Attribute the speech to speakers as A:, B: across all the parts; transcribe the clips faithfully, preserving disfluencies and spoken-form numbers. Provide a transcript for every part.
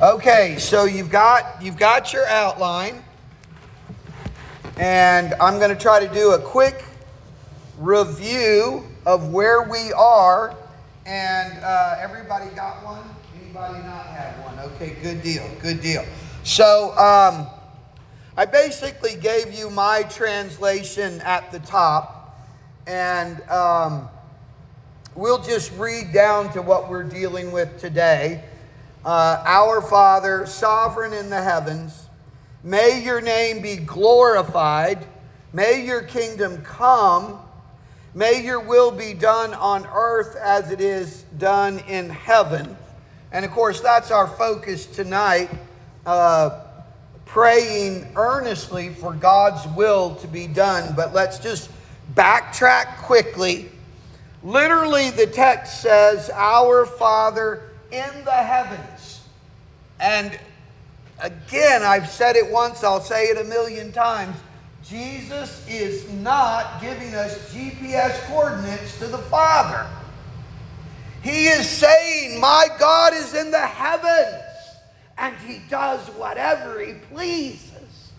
A: Okay, so you've got you've got your outline, and I'm going to try to do a quick review of where we are. And uh, everybody got one? Anybody not have one? Okay, good deal, good deal. So um, I basically gave you my translation at the top, and um, we'll just read down to what we're dealing with today. Uh, Our Father, sovereign in the heavens, may your name be glorified. May your kingdom come. May your will be done on earth as it is done in heaven. And of course, that's our focus tonight, uh, praying earnestly for God's will to be done. But let's just backtrack quickly. Literally, the text says, Our Father in the heavens. And again, I've said it once, I'll say it a million times. Jesus is not giving us G P S coordinates to the Father. He is saying, my God is in the heavens, and He does whatever He pleases.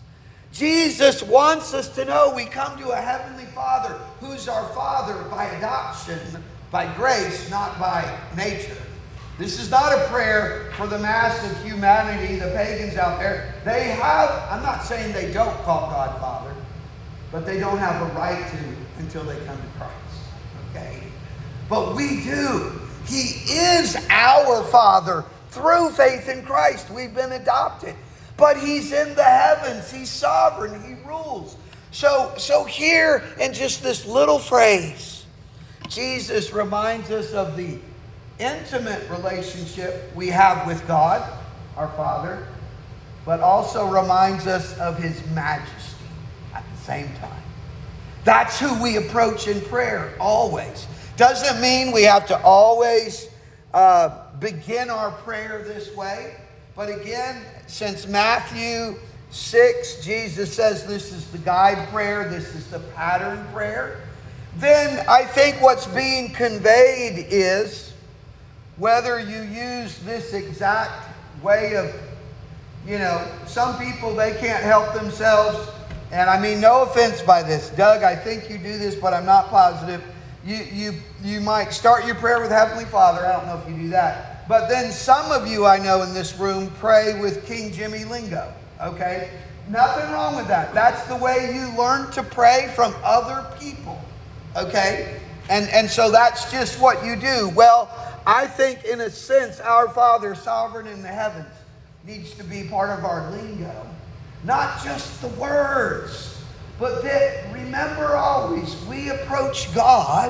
A: Jesus wants us to know we come to a Heavenly Father who's our Father by adoption, by grace, not by nature. This is not a prayer for the mass of humanity, the pagans out there. They have, I'm not saying they don't call God Father, but they don't have a right to until they come to Christ. Okay? But we do. He is our Father through faith in Christ. We've been adopted. But He's in the heavens. He's sovereign. He rules. So, so here in just this little phrase, Jesus reminds us of the intimate relationship we have with God, our Father, but also reminds us of His majesty at the same time. That's who we approach in prayer, always. Doesn't mean we have to always uh, begin our prayer this way. But again, since Matthew six, Jesus says this is the guide prayer, this is the pattern prayer, then I think what's being conveyed is, whether you use this exact way of, you know, some people, they can't help themselves. And I mean, no offense by this. Doug, I think you do this, but I'm not positive. You, you, you might start your prayer with Heavenly Father. I don't know if you do that. But then some of you I know in this room pray with King Jimmy lingo. Okay? Nothing wrong with that. That's the way you learn to pray from other people. Okay? And, and so that's just what you do. Well, I think, in a sense, our Father, sovereign in the heavens, needs to be part of our lingo. Not just the words, but that, remember always, we approach God,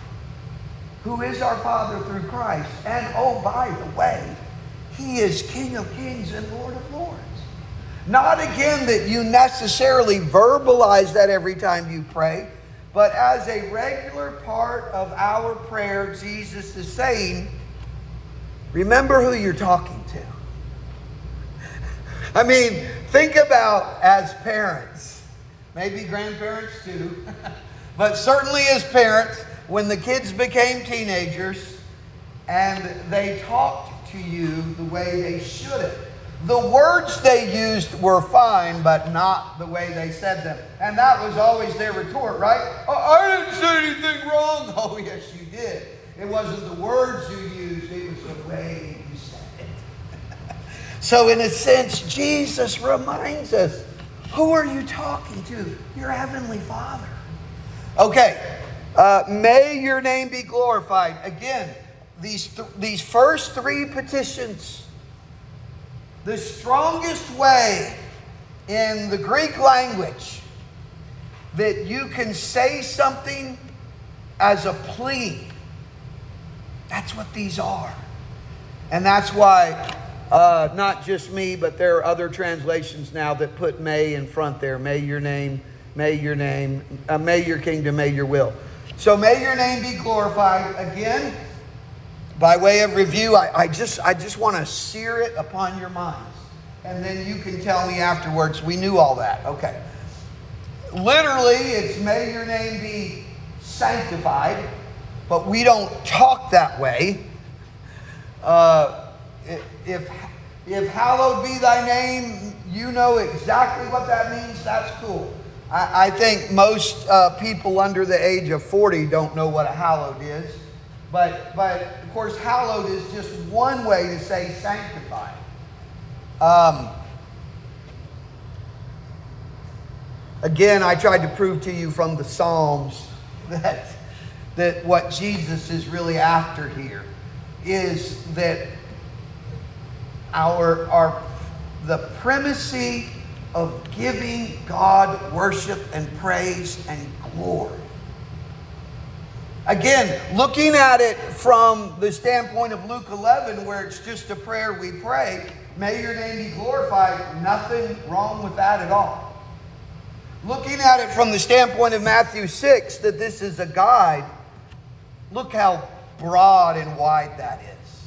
A: who is our Father through Christ. And, oh, by the way, He is King of kings and Lord of lords. Not, again, that you necessarily verbalize that every time you pray, but as a regular part of our prayer, Jesus is saying, remember who you're talking to. I mean, think about as parents, maybe grandparents too, but certainly as parents, when the kids became teenagers and they talked to you the way they should have. The words they used were fine, but not the way they said them. And that was always their retort, right? Oh, I didn't say anything wrong. Oh, yes, you did. It wasn't the words you used, it was the way you said it. So in a sense, Jesus reminds us, who are you talking to? Your Heavenly Father. Okay, uh, may your name be glorified. Again, these, th- these first three petitions, the strongest way in the Greek language that you can say something as a plea, that's what these are. And that's why uh, not just me, but there are other translations now that put may in front there. May your name, may your name, uh, may your kingdom, may your will. So may your name be glorified. Again, by way of review, I, I just I just want to sear it upon your minds. And then you can tell me afterwards, we knew all that. Okay. Literally, it's may your name be sanctified, but we don't talk that way. Uh, if If hallowed be thy name, you know exactly what that means. That's cool. I, I think most uh, people under the age of forty don't know what a hallowed is. But, but of course, hallowed is just one way to say sanctified. Um, again, I tried to prove to you from the Psalms that, that what Jesus is really after here is that our, our the primacy of giving God worship and praise and glory. Again, looking at it from the standpoint of Luke eleven, where it's just a prayer we pray, may your name be glorified, nothing wrong with that at all. Looking at it from the standpoint of Matthew six, that this is a guide, look how broad and wide that is.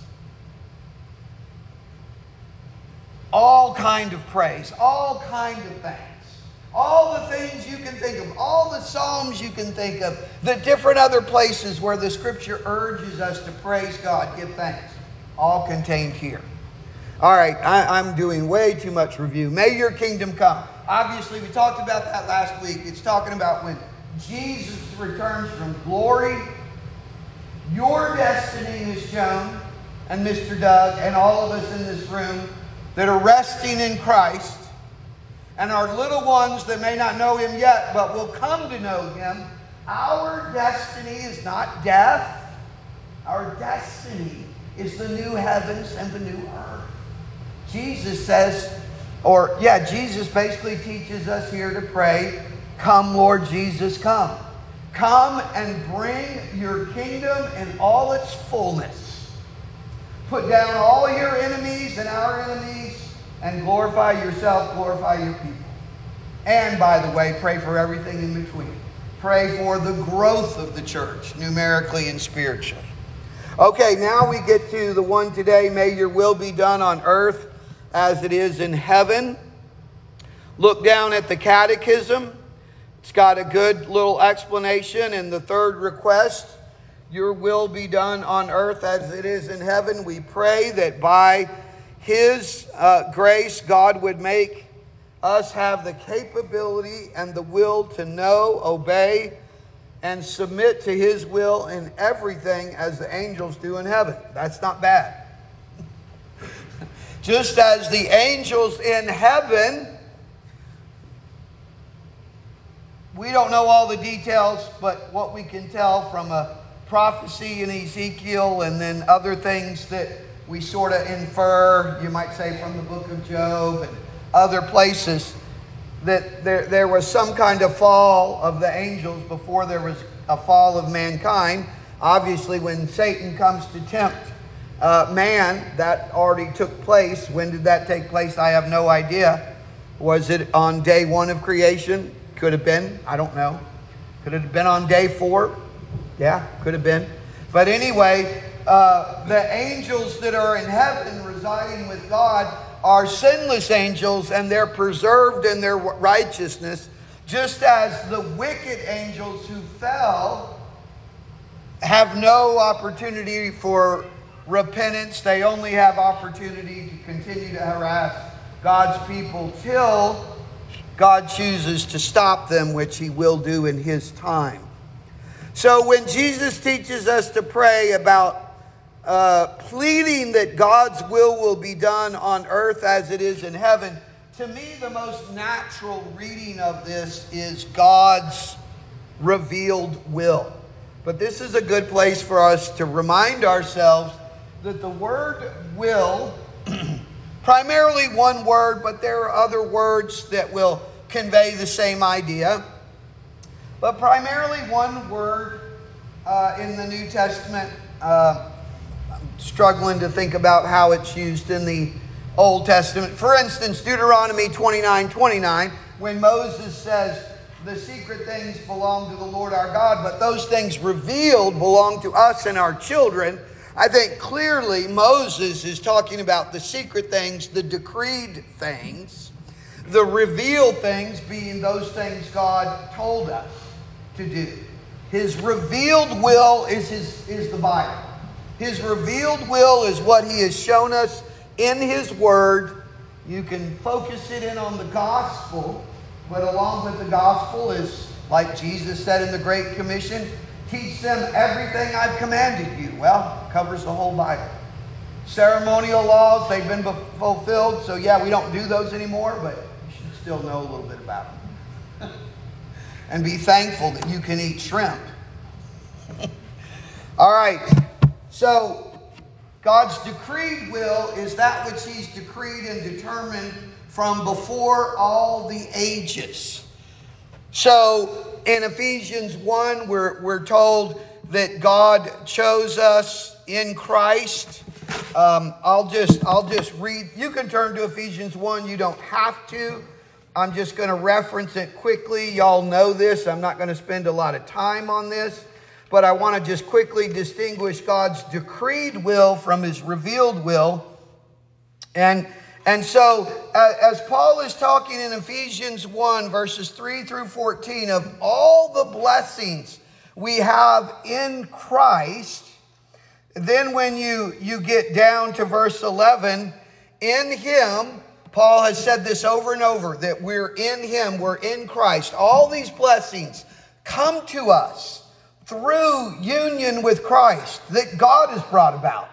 A: All kind of praise, all kind of thanks. All the things you can think of, all the Psalms you can think of, the different other places where the Scripture urges us to praise God, give thanks, all contained here. All right, I, I'm doing way too much review. May your kingdom come. Obviously, we talked about that last week. It's talking about when Jesus returns from glory, your destiny is shown, and Mister Doug and all of us in this room that are resting in Christ, and our little ones that may not know Him yet, but will come to know Him. Our destiny is not death. Our destiny is the new heavens and the new earth. Jesus says, or yeah, Jesus basically teaches us here to pray, come Lord Jesus, come. Come and bring your kingdom in all its fullness. Put down all your enemies and our enemies, and glorify yourself, glorify your people. And, by the way, pray for everything in between. Pray for the growth of the church, numerically and spiritually. Okay, now we get to the one today. May your will be done on earth as it is in heaven. Look down at the catechism. It's got a good little explanation in the third request. Your will be done on earth as it is in heaven. We pray that by His uh, grace, God would make us have the capability and the will to know, obey, and submit to His will in everything as the angels do in heaven. That's not bad. Just as the angels in heaven, we don't know all the details, but what we can tell from a prophecy in Ezekiel and then other things that we sort of infer, you might say from the book of Job and other places, that there, there was some kind of fall of the angels before there was a fall of mankind. Obviously, when Satan comes to tempt uh, man, that already took place. When did that take place? I have no idea. Was it on day one of creation? Could have been. I don't know. Could it have been on day four? Yeah, could have been. But anyway, uh, the angels that are in heaven residing with God are sinless angels, and they're preserved in their righteousness, just as the wicked angels who fell have no opportunity for repentance. They only have opportunity to continue to harass God's people till God chooses to stop them, which He will do in His time. So when Jesus teaches us to pray about uh, pleading that God's will will be done on earth as it is in heaven, to me the most natural reading of this is God's revealed will. But this is a good place for us to remind ourselves that the word will, primarily one word, but there are other words that will convey the same idea. But primarily one word uh, in the New Testament. Uh, I'm struggling to think about how it's used in the Old Testament. For instance, Deuteronomy twenty-nine twenty-nine, when Moses says, the secret things belong to the Lord our God, but those things revealed belong to us and our children. I think clearly Moses is talking about the secret things, the decreed things, the revealed things being those things God told us to do. His revealed will is his is the Bible. His revealed will is what He has shown us in His Word. You can focus it in on the gospel, but along with the gospel is, like Jesus said in the Great Commission, teach them everything I've commanded you. Well, covers the whole Bible. Ceremonial laws, they've been fulfilled, so yeah, we don't do those anymore, but you should still know a little bit about them. And be thankful that you can eat shrimp. All right, so God's decreed will is that which He's decreed and determined from before all the ages. So in Ephesians one, we're, we're told that God chose us in Christ. Um, I'll just I'll just read. You can turn to Ephesians one. You don't have to. I'm just going to reference it quickly. Y'all know this. I'm not going to spend a lot of time on this. But I want to just quickly distinguish God's decreed will from His revealed will. And, and so, uh, as Paul is talking in Ephesians one, verses three through fourteen, of all the blessings we have in Christ, then when you, you get down to verse eleven, in Him, Paul has said this over and over, that we're in Him, we're in Christ. All these blessings come to us through union with Christ that God has brought about,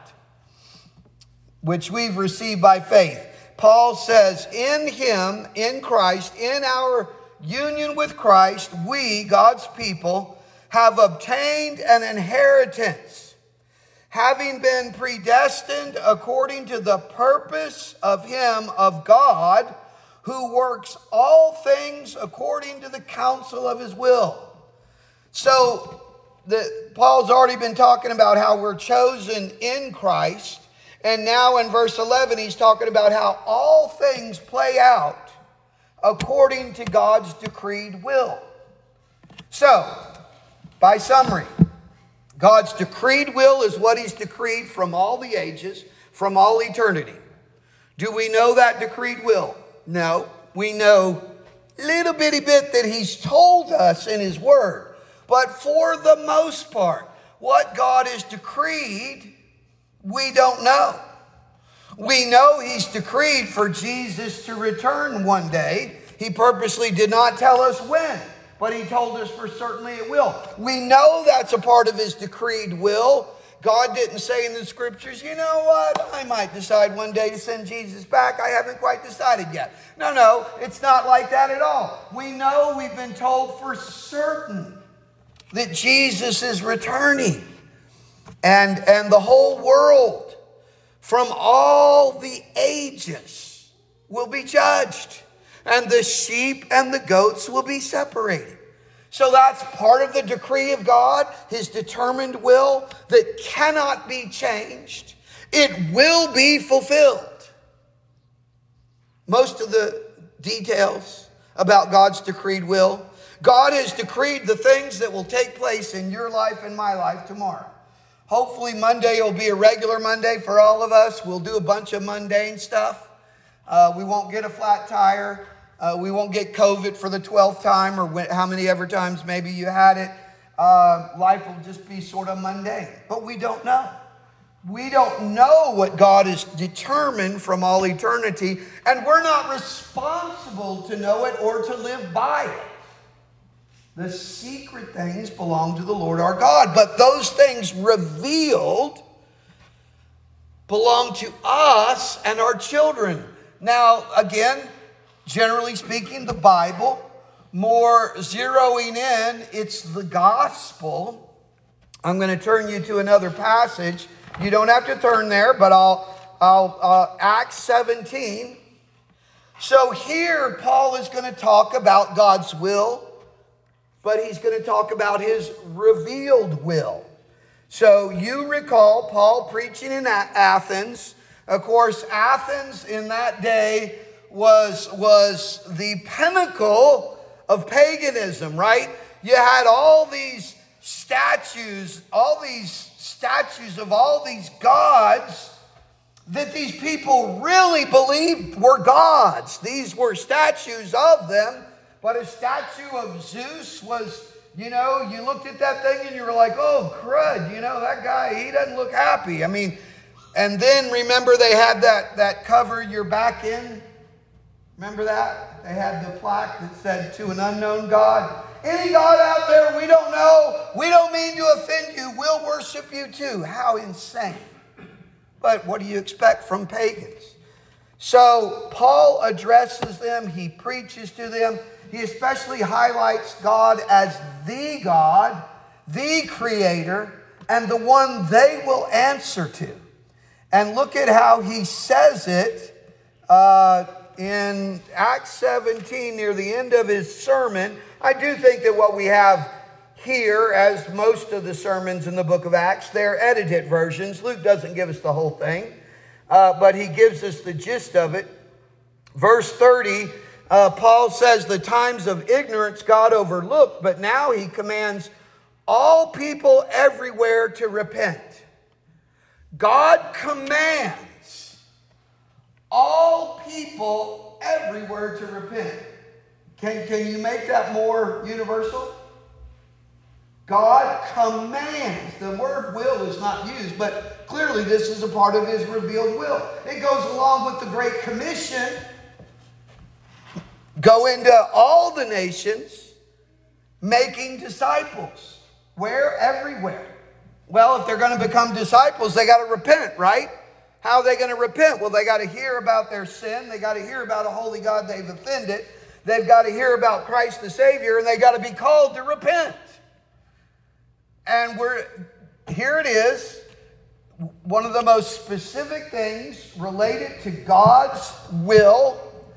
A: which we've received by faith. Paul says, in Him, in Christ, in our union with Christ, we, God's people, have obtained an inheritance, having been predestined according to the purpose of Him, of God, who works all things according to the counsel of His will. So, The, Paul's already been talking about how we're chosen in Christ. And now in verse eleven, he's talking about how all things play out according to God's decreed will. So, by summary, God's decreed will is what He's decreed from all the ages, from all eternity. Do we know that decreed will? No. We know a little bitty bit that He's told us in His Word. But for the most part, what God has decreed, we don't know. We know He's decreed for Jesus to return one day. He purposely did not tell us when, but He told us for certainly it will. We know that's a part of His decreed will. God didn't say in the Scriptures, you know what, I might decide one day to send Jesus back. I haven't quite decided yet. No, no, it's not like that at all. We know, we've been told for certain that Jesus is returning, and, and the whole world from all the ages will be judged, and the sheep and the goats will be separated. So that's part of the decree of God, His determined will that cannot be changed. It will be fulfilled. Most of the details about God's decreed will, God has decreed the things that will take place in your life and my life tomorrow. Hopefully Monday will be a regular Monday for all of us. We'll do a bunch of mundane stuff. Uh, we won't get a flat tire. Uh, we won't get COVID for the twelfth time, or when, how many ever times maybe you had it. Uh, life will just be sort of mundane. But we don't know. We don't know what God has determined from all eternity, and we're not responsible to know it or to live by it. The secret things belong to the Lord our God, but those things revealed belong to us and our children. Now, again, generally speaking, the Bible, more zeroing in, it's the gospel. I'm going to turn you to another passage. You don't have to turn there, but I'll, I'll uh, Acts seventeen. So here, Paul is going to talk about God's will, but he's going to talk about His revealed will. So you recall Paul preaching in Athens. Of course, Athens in that day was, was the pinnacle of paganism, right? You had all these statues, all these statues of all these gods that these people really believed were gods. These were statues of them. But a statue of Zeus was, you know, you looked at that thing and you were like, oh, crud, you know, that guy, he doesn't look happy. I mean, And then remember they had that, that cover your back in. Remember that? They had the plaque that said, to an unknown God. Any God out there we don't know, we don't mean to offend you, we'll worship you too. How insane. But what do you expect from pagans? So Paul addresses them, he preaches to them. He especially highlights God as the God, the Creator, and the one they will answer to. And look at how he says it uh, in Acts seventeen, near the end of his sermon. I do think that what we have here, as most of the sermons in the book of Acts, they're edited versions. Luke doesn't give us the whole thing, uh, but he gives us the gist of it. Verse thirty, uh, Paul says, the times of ignorance God overlooked, but now he commands all people everywhere to repent. God commands all people everywhere to repent. Can, can you make that more universal? God commands. The word will is not used, but clearly this is a part of his revealed will. It goes along with the Great Commission. Go into all the nations, making disciples. Where? Everywhere. Well, if they're going to become disciples, they got to repent, right? How are they going to repent? Well, they got to hear about their sin. They got to hear about a holy God they've offended. They've got to hear about Christ the Savior, and they got to be called to repent. And we're here it is. One of the most specific things related to God's will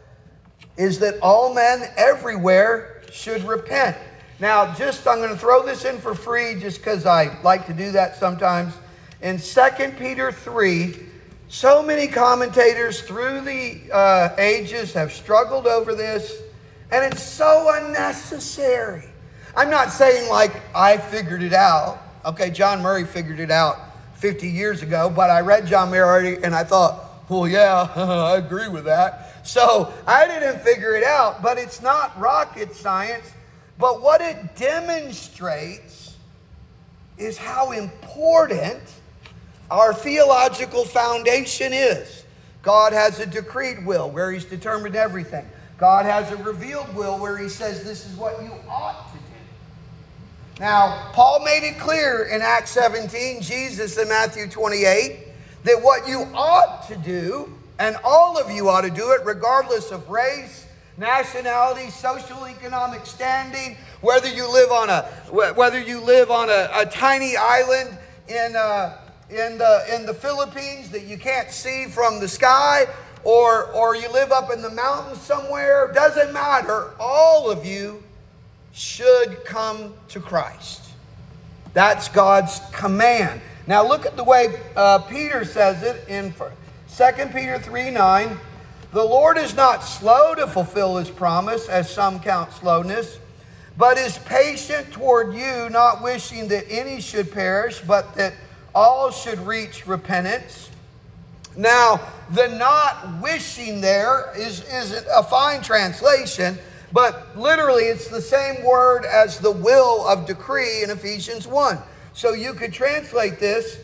A: is that all men everywhere should repent. Now, just I'm going to throw this in for free just because I like to do that sometimes. In Second Peter three, so many commentators through the uh, ages have struggled over this, and it's so unnecessary. I'm not saying like I figured it out. Okay, John Murray figured it out fifty years ago, but I read John Murray and I thought, well, yeah, I agree with that. So I didn't figure it out, but it's not rocket science. But what it demonstrates is how important our theological foundation is. God has a decreed will where he's determined everything. God has a revealed will where he says this is what you ought to do. Now, Paul made it clear in Acts seventeen, Jesus in Matthew twenty-eight, that what you ought to do, and all of you ought to do it regardless of race, nationality, social, economic standing, whether you live on a whether you live on a, a tiny island in uh, in the in the Philippines that you can't see from the sky, or or you live up in the mountains somewhere. Doesn't matter. All of you should come to Christ. That's God's command. Now look at the way uh, Peter says it in Second Peter three nine. The Lord is not slow to fulfill his promise, as some count slowness, but is patient toward you, not wishing that any should perish, but that all should reach repentance. Now, the not wishing there is, is a fine translation, but literally it's the same word as the will of decree in Ephesians one. So you could translate this,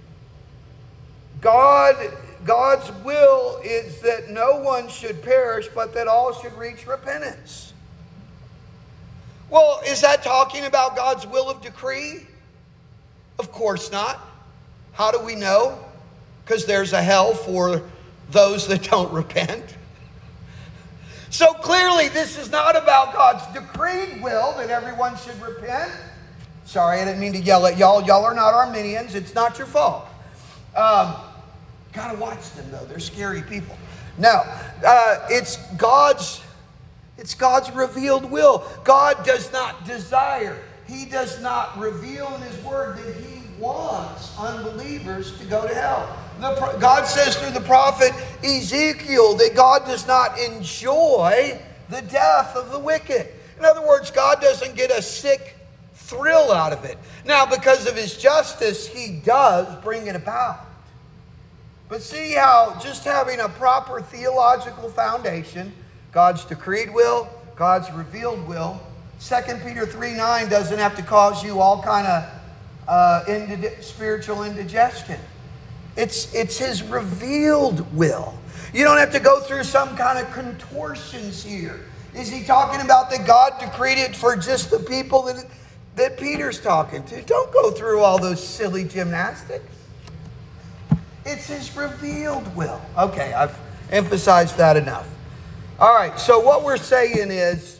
A: God... God's will is that no one should perish, but that all should reach repentance. Well, is that talking about God's will of decree? Of course not. How do we know? Because there's a hell for those that don't repent. So clearly this is not about God's decreed will that everyone should repent. Sorry, I didn't mean to yell at y'all. Y'all are not Arminians. It's not your fault. Um... Gotta watch them though; they're scary people. No, uh, it's God's. It's God's revealed will. God does not desire. He does not reveal in His Word that He wants unbelievers to go to hell. The, God says through the prophet Ezekiel that God does not enjoy the death of the wicked. In other words, God doesn't get a sick thrill out of it. Now, because of His justice, He does bring it about. But see how just having a proper theological foundation, God's decreed will, God's revealed will, Second Peter three nine doesn't have to cause you all kind of uh, indig- spiritual indigestion. It's, it's his revealed will. You don't have to go through some kind of contortions here. Is he talking about that God decreed it for just the people that, that Peter's talking to? Don't go through all those silly gymnastics. It's his revealed will. Okay, I've emphasized that enough. All right, so what we're saying is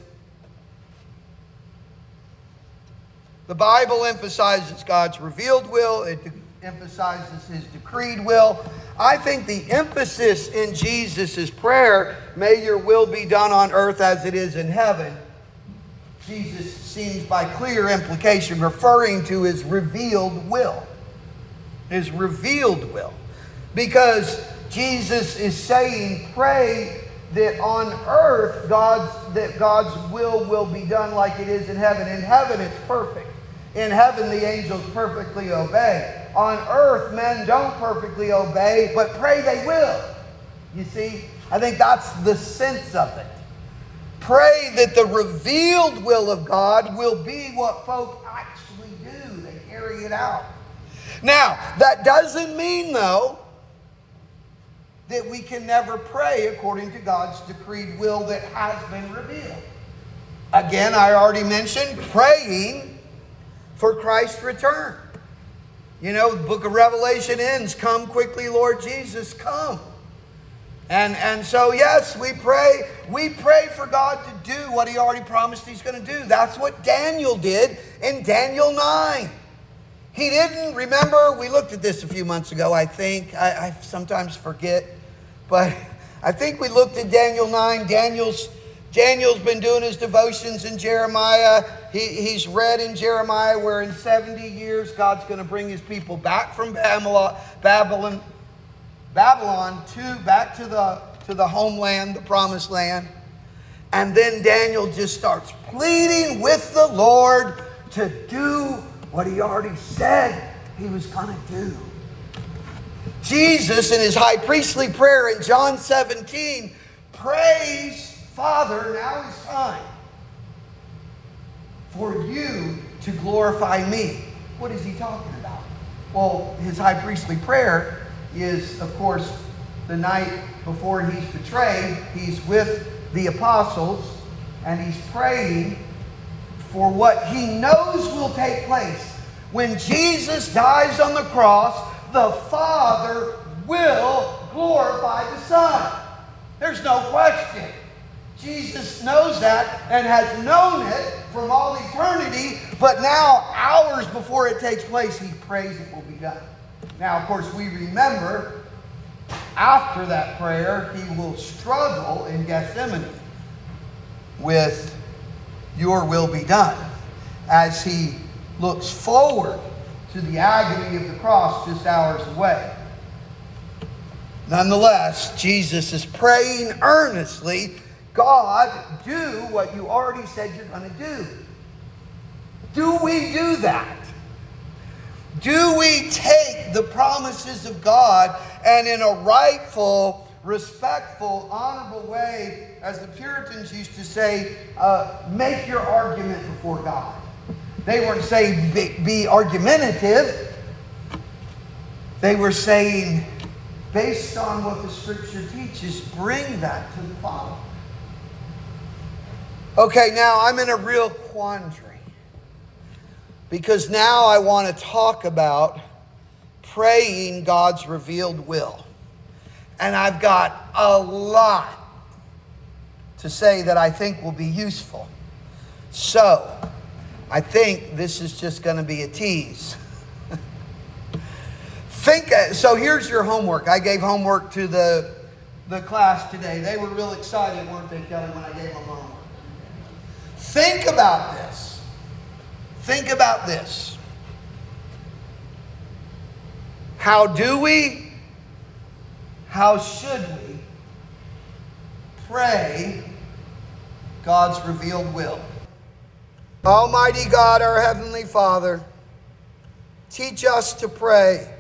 A: the Bible emphasizes God's revealed will. It emphasizes his decreed will. I think the emphasis in Jesus' prayer, may your will be done on earth as it is in heaven, Jesus seems by clear implication referring to his revealed will. His revealed will. Because Jesus is saying, pray that on earth God's, that God's will will be done like it is in heaven. In heaven it's perfect. In heaven the angels perfectly obey. On earth men don't perfectly obey, but pray they will. You see, I think that's the sense of it. Pray that the revealed will of God will be what folk actually do. They carry it out. Now, that doesn't mean, though, that we can never pray according to God's decreed will that has been revealed. Again, I already mentioned praying for Christ's return. You know, the book of Revelation ends, come quickly, Lord Jesus, come. And, and so, yes, we pray. We pray for God to do what he already promised he's going to do. That's what Daniel did in Daniel nine. He didn't, remember, we looked at this a few months ago, I think. I, I sometimes forget. But I think we looked at Daniel nine. Daniel's, Daniel's been doing his devotions in Jeremiah. He, he's read in Jeremiah where in seventy years God's going to bring his people back from Babylon, Babylon, Babylon to back to the, to the homeland, the promised land. And then Daniel just starts pleading with the Lord to do what he already said he was going to do. Jesus, in his high priestly prayer in John seventeen, prays, Father, now is time for you to glorify me. What is he talking about? Well, his high priestly prayer is, of course, the night before he's betrayed. He's with the apostles, and he's praying for what he knows will take place. When Jesus dies on the cross, the Father will glorify the Son. There's no question. Jesus knows that and has known it from all eternity, but now, hours before it takes place, he prays it will be done. Now, of course, we remember after that prayer, he will struggle in Gethsemane with your will be done as he looks forward to the agony of the cross just hours away. Nonetheless, Jesus is praying earnestly, God, do what you already said you're going to do. Do we do that? Do we take the promises of God and in a rightful, respectful, honorable way, as the Puritans used to say, uh, make your argument before God? They weren't saying be, be argumentative. They were saying, based on what the Scripture teaches, bring that to the Father. Okay, now I'm in a real quandary. Because now I want to talk about praying God's revealed will. And I've got a lot to say that I think will be useful. So, I think this is just going to be a tease. Think. So here's your homework. I gave homework to the, the class today. They were real excited, weren't they, Kelly, when I gave them homework? Think about this. Think about this. How do we, how should we pray God's revealed will? Almighty God, our Heavenly Father, teach us to pray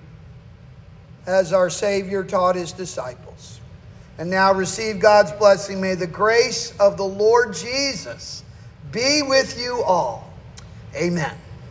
A: as our Savior taught his disciples. And now receive God's blessing. May the grace of the Lord Jesus be with you all. Amen.